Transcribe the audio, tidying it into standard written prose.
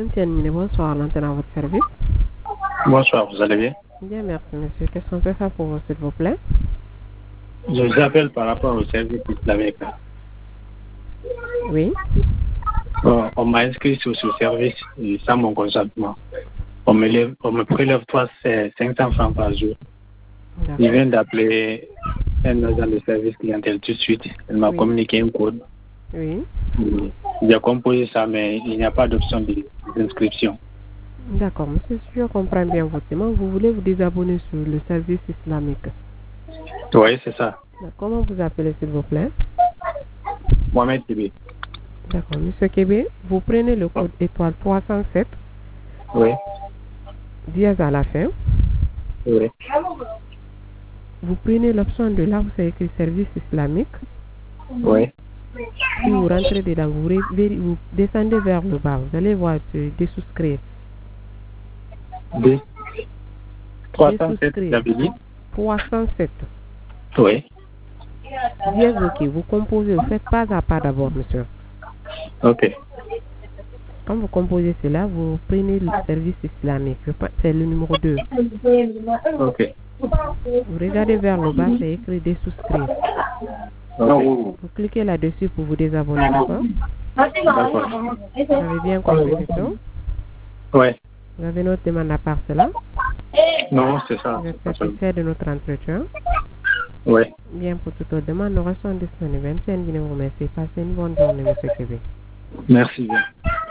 Bonsoir, l'antenne à votre service. Bonsoir, vous allez bien? Bien, merci monsieur. Qu'est-ce qu'on peut faire pour vous, s'il vous plaît? Je vous appelle par rapport au service islamique. Oui. On m'a inscrit sur ce service sans mon consentement. On me prélève 500 francs par jour. Il vient d'appeler un agent de service clientèle tout de suite. Elle m'a communiqué un code. Oui. J'ai composé ça, mais il n'y a pas d'option d'inscription. D'accord, monsieur, si je comprends bien votre demande, vous voulez vous désabonner sur le service islamique. Oui, c'est ça. Comment vous appelez, s'il vous plaît? Mohamed Kébé. D'accord, monsieur Kébé, vous prenez le code étoile 307. Oui. Dièse à la fin. Oui. Vous prenez l'option de là où c'est écrit service islamique. Oui. Puis vous rentrez dedans, vous descendez vers le bas, vous allez voir désouscrire. 307, vous avez dit? 307. Oui. Dièse, ok, vous composez, vous faites pas à pas d'abord, monsieur. Ok. Quand vous composez cela, vous prenez le service islamique. C'est le numéro 2. Ok. Vous regardez vers le bas, c'est écrit désouscrire. Okay. Vous cliquez là-dessus pour vous désabonner, d'accord? D'accord. Vous avez bien compris, c'est tout? Oui. Vous avez notre demande à part cela? Non, c'est ça. Vous êtes satisfait de notre entretien? Oui. Bien, pour toute autre demande, nous restons disponibles. Vous remercie. Passez une bonne journée, monsieur Kébé. Merci bien.